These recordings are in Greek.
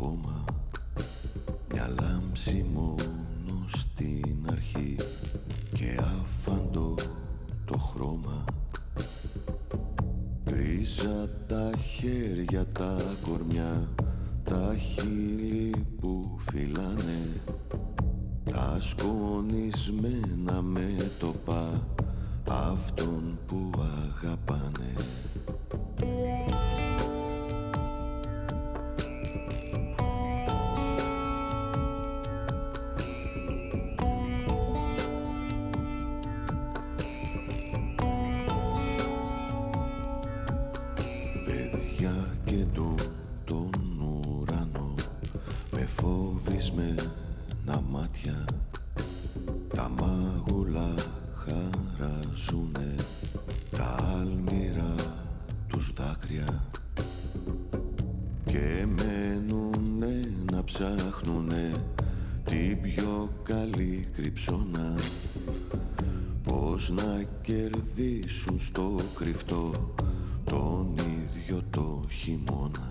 χώμα, μια λάμψη μόνο στην αρχή και άφαντο το χρώμα. Γκρίζα τα χέρια, τα κορμιά, τα χείλη που φυλάνε, τα σκονισμένα μέτωπα αυτών που αγαπάνε. Παιδιά και τον ουρανό με φοβισμένα μάτια, τα μάγουλα χαράζουνε τα άλμυρα τους δάκρυα και μένουνε να ψάχνουνε την πιο καλή κρυψώνα, πώς να κερδίσουν στο κρυφτό τον ίδιο το χειμώνα.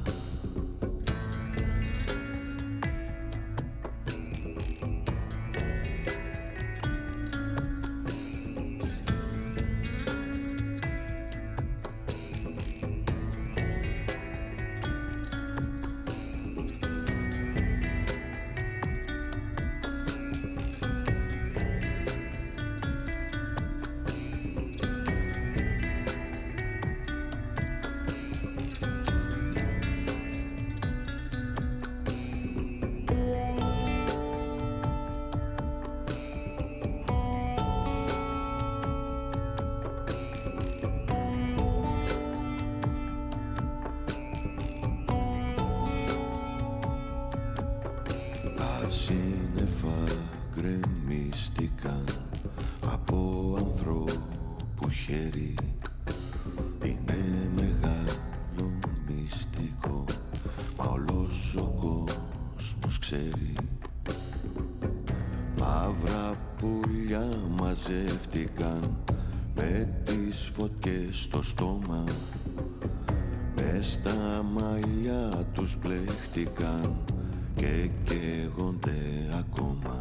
Τα σύννεφα γκρεμίστηκαν από ανθρώπου χέρι. Είναι μεγάλο μυστικό, μα όλος ο κόσμος ξέρει. Μαύρα πουλιά μαζεύτηκαν με τις φωτιές στο στόμα, μες στα μαλλιά τους πλέχτηκαν και καίγονται ακόμα.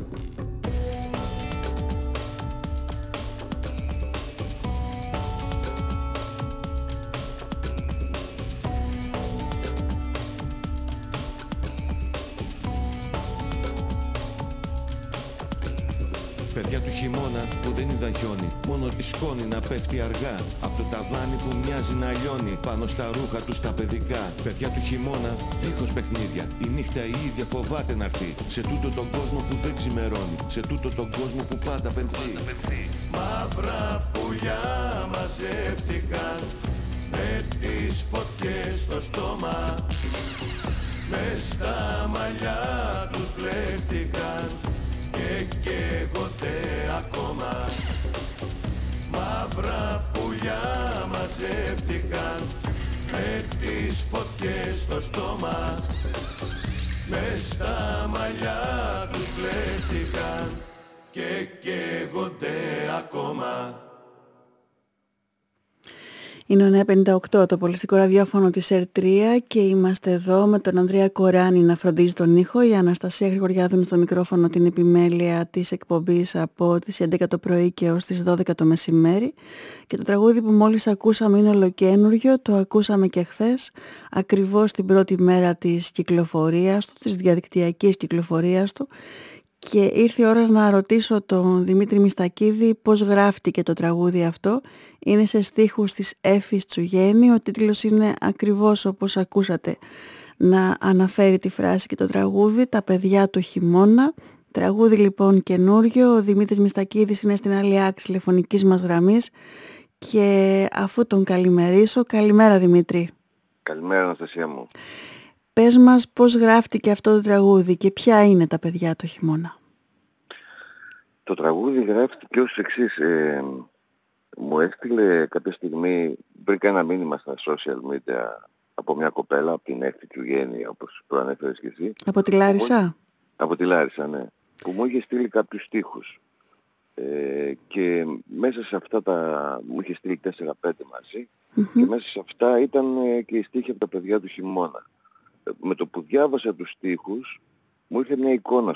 Παιδιά του χειμώνα που δεν είδαν χιόνι, μόνο τη σκόνη να πέφτει αργά από το ταβάνι που μοιάζει να λιώνει πάνω στα ρούχα τους τα παιδικά. Παιδιά του χειμώνα δίχως παιχνίδια, η νύχτα η ίδια φοβάται να έρθει σε τούτο τον κόσμο που δεν ξημερώνει, σε τούτο τον κόσμο που πάντα πενθεί. Μαύρα πουλιά μαζεύτηκαν με τις φωτιές στο στόμα, μες στα μαλλιά τους πλεύτηκαν και καίγονται ακόμα. Μαύρα πουλιά μαζεύτηκαν με τις φωτιές στο στόμα, μες στα μαλλιά τους πλεύτηκαν και καίγονται ακόμα. Είναι ο 958, το πολιτικό ραδιόφωνο της ΕΡΤ3 και είμαστε εδώ με τον Ανδρέα Κοράνη να φροντίζει τον ήχο. Η Αναστασία Γρηγοριάδου είναι στο μικρόφωνο, την επιμέλεια της εκπομπής από τις 11 το πρωί και ως τις 12 το μεσημέρι. Και το τραγούδι που μόλις ακούσαμε είναι ολοκένουργιο, το ακούσαμε και χθες, ακριβώς την πρώτη μέρα της κυκλοφορίας του, της διαδικτυακής κυκλοφορίας του. Και ήρθε η ώρα να ρωτήσω τον Δημήτρη Μιστακίδη πώς γράφτηκε το τραγούδι αυτό. Είναι σε στίχους της Έφης Τσουγέννη. Ο τίτλος είναι ακριβώς όπως ακούσατε να αναφέρει τη φράση και το τραγούδι, «Τα παιδιά του χειμώνα». Τραγούδι λοιπόν καινούριο. Ο Δημήτρης Μιστακίδης είναι στην άλλη άκρη τηλεφωνικής μας γραμμής και αφού τον καλημερίσω, καλημέρα Δημήτρη. Καλημέρα Αναστασία μου. Πες μας πώς γράφτηκε αυτό το τραγούδι και ποια είναι τα παιδιά του χειμώνα. Το τραγούδι γράφτηκε ως εξής. Μου έστειλε κάποια στιγμή, βρήκα ένα μήνυμα στα social media από μια κοπέλα, από την Έφη Τσουγέννη, όπως προανέφερες και εσύ. Από τη Λάρισα? Από τη Λάρισα, ναι. Που μου είχε στείλει κάποιους στίχους. Και μέσα σε αυτά μου είχε στείλει 4-5 μαζί. Και μέσα σε αυτά ήταν και οι στίχοι από τα παιδιά του χειμώνα. με το που διάβασα τους στίχους, μου ήρθε μια εικόνα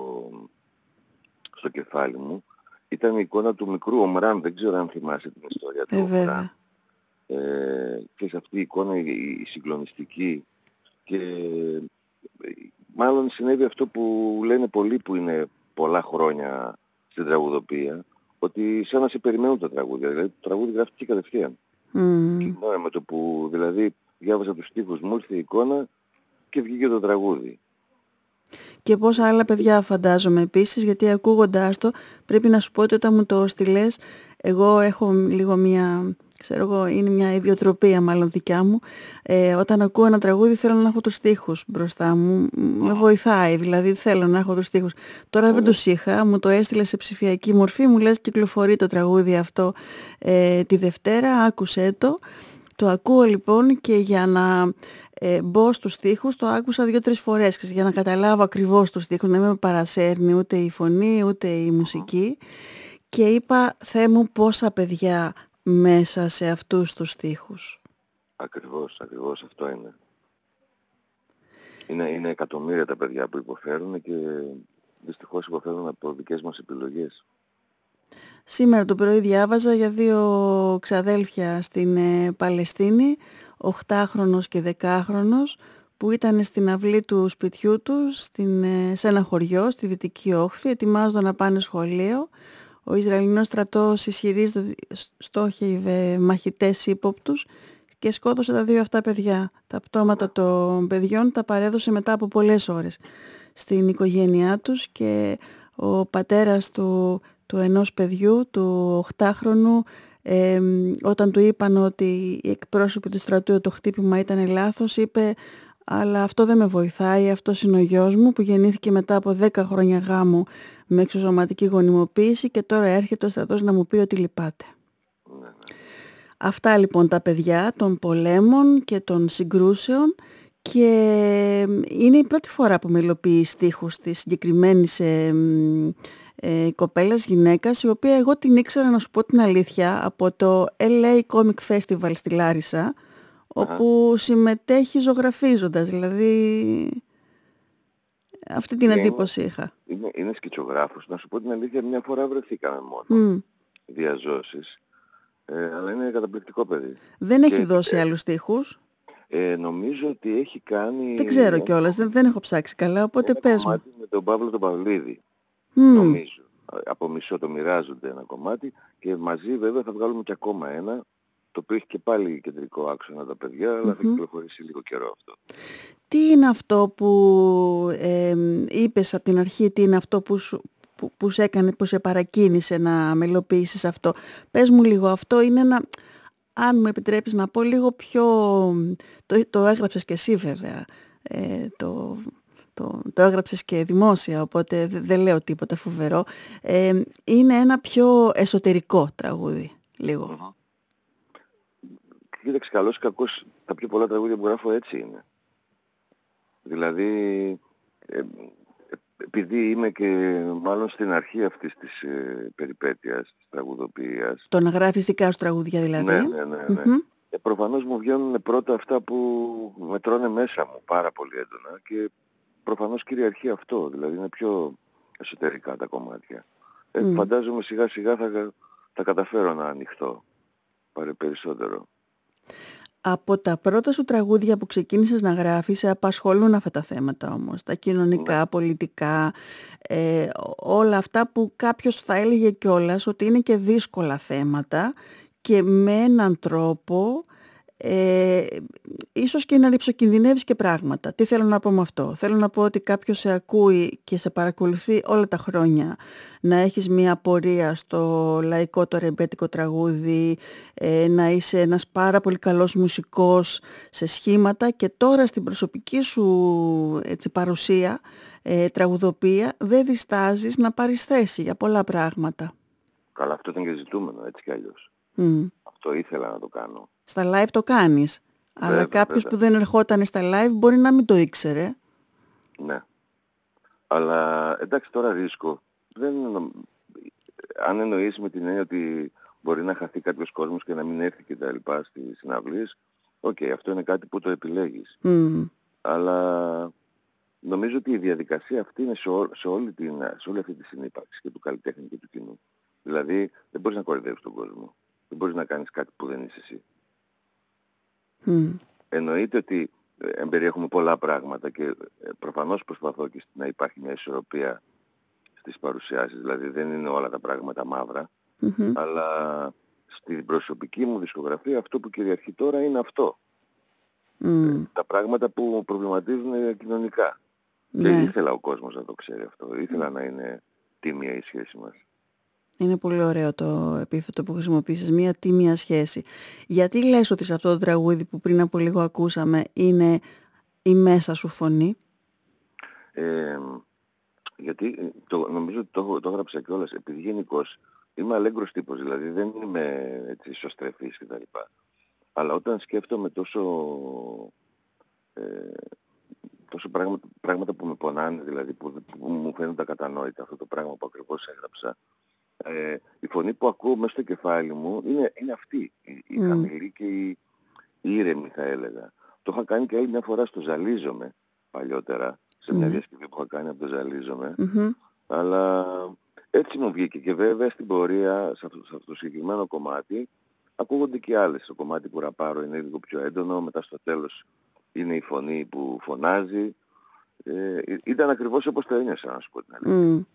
στο κεφάλι μου. Ήταν η εικόνα του μικρού Ομράν, δεν ξέρω αν θυμάσαι την ιστορία του Ομράν. Βέβαια. Και σε αυτή η εικόνα η συγκλονιστική, και μάλλον συνέβη αυτό που λένε πολλοί που είναι πολλά χρόνια στην τραγουδοποιία, ότι σαν να σε περιμένουν τα τραγούδια, δηλαδή το τραγούδι γράφτηκε κατευθείαν. Και με το που δηλαδή διάβασα τους στίχους μου ήρθε η εικόνα και βγήκε το τραγούδι. Και πόσα άλλα παιδιά φαντάζομαι επίσης, γιατί ακούγοντάς το πρέπει να σου πω ότι όταν μου το στείλες, εγώ έχω λίγο μια, ξέρω εγώ, είναι μια ιδιοτροπία μάλλον δικιά μου, όταν ακούω ένα τραγούδι θέλω να έχω τους στίχους μπροστά μου, με βοηθάει, δηλαδή θέλω να έχω τους στίχους. Τώρα δεν τους είχα, μου το έστειλε σε ψηφιακή μορφή, μου λες κυκλοφορεί το τραγούδι αυτό τη Δευτέρα, άκουσέ το ακούω λοιπόν, και για να μπω στους στίχους το άκουσα 2-3 φορές για να καταλάβω ακριβώς τους στίχους, να μην με παρασέρνει ούτε η φωνή ούτε η μουσική, και είπα Θεέ μου πόσα παιδιά μέσα σε αυτούς τους στίχους. Ακριβώς αυτό είναι. Είναι εκατομμύρια τα παιδιά που υποφέρουν και δυστυχώς υποφέρουν από δικές μας επιλογές. Σήμερα το πρωί διάβαζα για 2 ξαδέλφια στην Παλαιστίνη, 8χρονος και 10χρονος, που ήταν στην αυλή του σπιτιού τους, σε ένα χωριό, στη Δυτική Όχθη, ετοιμάζονταν να πάνε σχολείο. Ο Ισραηλινός στρατός ισχυρίζεται ότι στόχευε μαχητές ύποπτους και σκότωσε τα 2 αυτά παιδιά. Τα πτώματα των παιδιών τα παρέδωσε μετά από πολλές ώρες στην οικογένειά τους, και ο πατέρας του ενός παιδιού, του 8χρονου, όταν του είπαν ότι οι εκπρόσωποι του στρατού το χτύπημα ήταν λάθος, είπε αλλά αυτό δεν με βοηθάει, αυτός είναι ο γιος μου που γεννήθηκε μετά από 10 χρόνια γάμου με εξωσωματική γονιμοποίηση και τώρα έρχεται ο στρατός να μου πει ότι λυπάται. Αυτά λοιπόν τα παιδιά των πολέμων και των συγκρούσεων, και είναι η πρώτη φορά που μελοποιεί στίχους της συγκεκριμένης κοπέλας, γυναίκας, η οποία εγώ την ήξερα, να σου πω την αλήθεια, από το LA Comic Festival στη Λάρισα, όπου συμμετέχει ζωγραφίζοντας, δηλαδή αυτή την εντύπωση είχα. Είναι σκητσογράφος, να σου πω την αλήθεια, μια φορά βρεθήκαμε μόνο διαζώσεις, αλλά είναι καταπληκτικό παιδί. Δεν έχει δώσει άλλους στίχους. Νομίζω ότι έχει κάνει... Δεν ξέρω κιόλας, δεν έχω ψάξει καλά, οπότε πες μου. Με τον Παύλο τον Παυλίδη, νομίζω. Από μισό το μοιράζονται ένα κομμάτι και μαζί βέβαια θα βγάλουμε και ακόμα ένα, το οποίο έχει και πάλι κεντρικό άξονα τα παιδιά, αλλά θα κυκλοφορήσει λίγο καιρό αυτό. Τι είναι αυτό που είπες από την αρχή, τι είναι αυτό που σε έκανε, που σε παρακίνησε να μελοποιήσεις αυτό? Πες μου λίγο, αυτό είναι ένα... Αν μου επιτρέπεις να πω λίγο πιο... Το έγραψες και εσύ βέβαια, το έγραψες και δημόσια, οπότε δεν λέω τίποτα φοβερό. Είναι ένα πιο εσωτερικό τραγούδι, λίγο. Κοίταξε, καλώς ή κακώς, τα πιο πολλά τραγούδια που γράφω έτσι είναι. Δηλαδή, επειδή είμαι και μάλλον στην αρχή αυτής της περιπέτειας, της τραγουδοποιίας. Το να γράφεις δικά σου τραγούδια δηλαδή. Ναι. Προφανώς μου βγαίνουν πρώτα αυτά που με τρώνε μέσα μου πάρα πολύ έντονα και προφανώς κυριαρχεί αυτό, δηλαδή είναι πιο εσωτερικά τα κομμάτια. Φαντάζομαι σιγά σιγά θα καταφέρω να ανοιχτώ περισσότερο. Από τα πρώτα σου τραγούδια που ξεκίνησες να γράφεις, σε απασχολούν αυτά τα θέματα όμως, τα κοινωνικά, πολιτικά, όλα αυτά που κάποιος θα έλεγε κιόλας ότι είναι και δύσκολα θέματα και με έναν τρόπο ίσως και να ρυψοκινδυνεύεις και πράγματα. Τι θέλω να πω με αυτό? Θέλω να πω ότι κάποιος σε ακούει και σε παρακολουθεί όλα τα χρόνια, να έχεις μια πορεία στο λαϊκό το ρεμπέτικο τραγούδι, να είσαι ένας πάρα πολύ καλός μουσικός σε σχήματα, και τώρα στην προσωπική σου παρουσία, τραγουδοποιία, δεν διστάζεις να πάρεις θέση για πολλά πράγματα. Καλά, αυτό ήταν και ζητούμενο, έτσι κι αλλιώς. Αυτό ήθελα να το κάνω. Στα live το κάνεις, αλλά κάποιος που δεν ερχόταν στα live μπορεί να μην το ήξερε. Ναι. Αλλά εντάξει, τώρα ρίσκο. Αν εννοείς με την έννοια ότι μπορεί να χαθεί κάποιος κόσμος και να μην έρθει και τα λοιπά στις συναυλίες, αυτό είναι κάτι που το επιλέγεις. αλλά νομίζω ότι η διαδικασία αυτή είναι σε όλη αυτή τη συνύπαρξη και του καλλιτέχνη και του κοινού. Δηλαδή δεν μπορείς να κορυδεύεις τον κόσμο. Δεν μπορείς να κάνεις κάτι που δεν είσαι εσύ. Εννοείται ότι εμπεριέχουμε πολλά πράγματα και προφανώς προσπαθώ και να υπάρχει μια ισορροπία στις παρουσιάσεις. Δηλαδή δεν είναι όλα τα πράγματα μαύρα, αλλά στην προσωπική μου δισκογραφία αυτό που κυριαρχεί τώρα είναι αυτό. Τα πράγματα που προβληματίζουν κοινωνικά. Και ήθελα ο κόσμος να το ξέρει αυτό. Ήθελα να είναι τίμια η σχέση μας. Είναι πολύ ωραίο το επίθετο που χρησιμοποίησες, μια τίμια σχέση. Γιατί λες ότι σε αυτό το τραγούδι που πριν από λίγο ακούσαμε είναι η μέσα σου φωνή? Γιατί νομίζω ότι το έγραψα κιόλας. Επειδή γενικώς είμαι αλέγκρος τύπος, δηλαδή δεν είμαι έτσι ισοστρεφής κτλ. Αλλά όταν σκέφτομαι τόσο πράγματα που με πονάνε, δηλαδή που μου φαίνονται ακατανόητα, αυτό το πράγμα που ακριβώς έγραψα, η φωνή που ακούω μέσα στο κεφάλι μου είναι αυτή, η χαμηλή και η ήρεμη θα έλεγα. Το είχα κάνει και άλλη μια φορά στο Ζαλίζομαι παλιότερα, σε μια διασκευή που είχα κάνει από το Ζαλίζομαι, αλλά έτσι μου βγήκε και βέβαια στην πορεία, σε αυτό το συγκεκριμένο κομμάτι, ακούγονται και άλλες. Το κομμάτι που ραπάρω είναι λίγο πιο έντονο, μετά στο τέλος είναι η φωνή που φωνάζει. Ήταν ακριβώς όπως το ένιωσα, να σου πω την αλήθεια.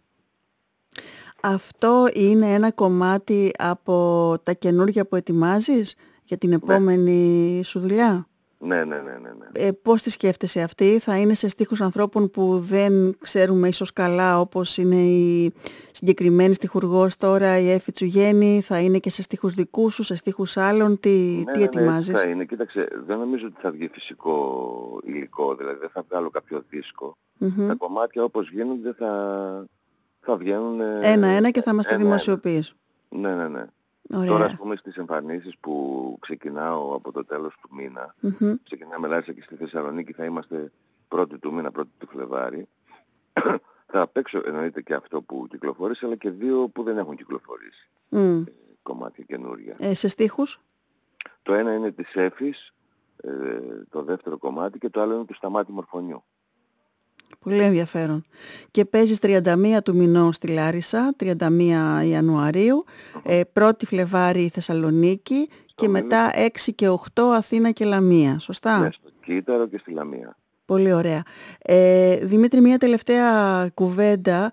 Αυτό είναι ένα κομμάτι από τα καινούργια που ετοιμάζεις για την επόμενη σου δουλειά? Ναι. Πώς τη σκέφτεσαι αυτή? Θα είναι σε στίχους ανθρώπων που δεν ξέρουμε ίσως καλά, όπως είναι η συγκεκριμένη στιχουργός τώρα, η Έφη Τσουγέννη? Θα είναι και σε στίχους δικούς σου, σε στίχους άλλων? Τι ετοιμάζεις? Ναι, θα είναι. Κοίταξε, δεν νομίζω ότι θα βγει φυσικό υλικό, δηλαδή δεν θα βγάλω κάποιο δίσκο. Τα κομμάτια όπως γίνονται θα βγαίνουν ένα-ένα και θα μας τα δημοσιοποιείς. Ναι. Ωραία. Τώρα, ας πούμε, στις εμφανίσεις που ξεκινάω από το τέλος του μήνα, ξεκινάμε Λάρισα και στη Θεσσαλονίκη, θα είμαστε 1η του μήνα, 1η του Φλεβάρη. Θα παίξω εννοείται και αυτό που κυκλοφόρησε, αλλά και 2 που δεν έχουν κυκλοφορήσει. Κομμάτια καινούρια. Σε στίχους? Το ένα είναι της Έφης, το δεύτερο κομμάτι, και το άλλο είναι του Σταμάτη Μορφωνιού. Πολύ ενδιαφέρον. Και παίζεις 31 του μηνός στη Λάρισα, 31 Ιανουαρίου, 1η Φλεβάρη Θεσσαλονίκη και μετά 6 και 8 Αθήνα και Λαμία. Σωστά? Ναι, στο Κύτταρο και στη Λαμία. Πολύ ωραία. Δημήτρη, μια τελευταία κουβέντα.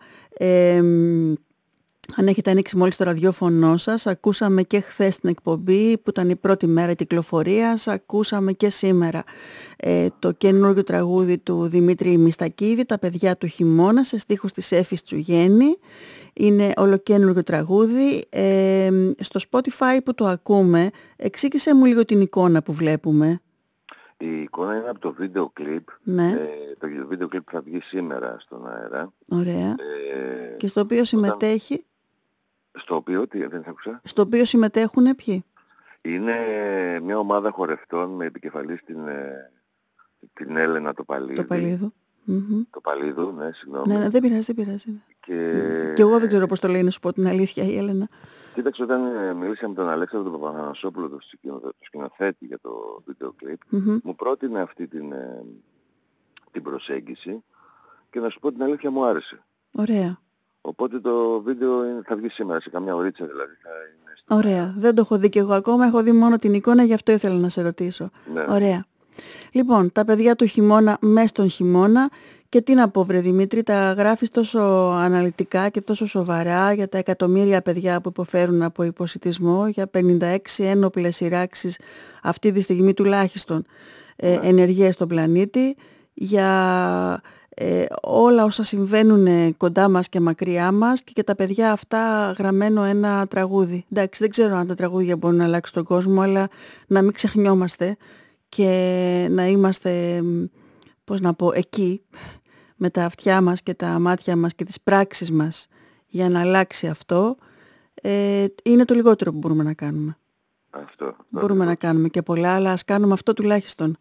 Αν έχετε ανοίξει μόλις το ραδιόφωνο σας, ακούσαμε και χθες την εκπομπή που ήταν η πρώτη μέρα κυκλοφορίας, ακούσαμε και σήμερα το καινούργιο τραγούδι του Δημήτρη Μιστακίδη, «Τα παιδιά του χειμώνα», σε στίχους της Έφης Τσουγέννη. Είναι ολοκαινούργιο τραγούδι. Στο Spotify που το ακούμε, εξήγησε μου λίγο την εικόνα που βλέπουμε. Η εικόνα είναι από το βίντεο κλιπ. Ναι. Το βίντεο κλιπ θα βγει σήμερα στον αέρα. Ωραία. Και στο οποίο συμμετέχει? Στο οποίο, δεν θα άκουσα. Στο οποίο συμμετέχουν ποιοι? Είναι μια ομάδα χορευτών με επικεφαλής την Έλενα το Παλίδου. Το Παλίδου, ναι, συγγνώμη. Ναι, δεν πειράζει. Και εγώ δεν ξέρω πώς το λέει, να σου πω την αλήθεια, η Έλενα. Κοίταξε, όταν μίλησα με τον Αλέξανδρο τον Παπαθανασόπουλο, το σκηνοθέτη για το βίντεο κλιπ, μου πρότεινε αυτή την προσέγγιση και να σου πω την αλήθεια, μου άρεσε. Ωραία. Οπότε το βίντεο θα βγει σήμερα, σε καμιά ωρίτσα δηλαδή. Ωραία. Δεν το έχω δει κι εγώ ακόμα, έχω δει μόνο την εικόνα, γι' αυτό ήθελα να σε ρωτήσω. Ναι. Ωραία. Λοιπόν, τα παιδιά του χειμώνα μες στον χειμώνα. Και τι να πω, βρε Δημήτρη, τα γράφεις τόσο αναλυτικά και τόσο σοβαρά για τα εκατομμύρια παιδιά που υποφέρουν από υποσιτισμό, για 56 ένοπλες σειράξεις αυτή τη στιγμή τουλάχιστον ενεργές στον πλανήτη, για όλα όσα συμβαίνουν κοντά μας και μακριά μας, και τα παιδιά αυτά γραμμένο ένα τραγούδι. Εντάξει, δεν ξέρω αν τα τραγούδια μπορούν να αλλάξουν τον κόσμο, αλλά να μην ξεχνιόμαστε και να είμαστε, πώς να πω, εκεί με τα αυτιά μας και τα μάτια μας και τις πράξεις μας για να αλλάξει αυτό, είναι το λιγότερο που μπορούμε να κάνουμε. Αυτό. Μπορούμε να κάνουμε και πολλά, αλλά ας κάνουμε αυτό τουλάχιστον.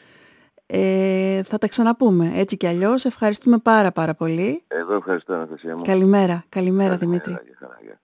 Θα τα ξαναπούμε έτσι κι αλλιώς. Ευχαριστούμε πάρα πολύ. Εγώ ευχαριστώ, Αναστασία μου. Καλημέρα Δημήτρη.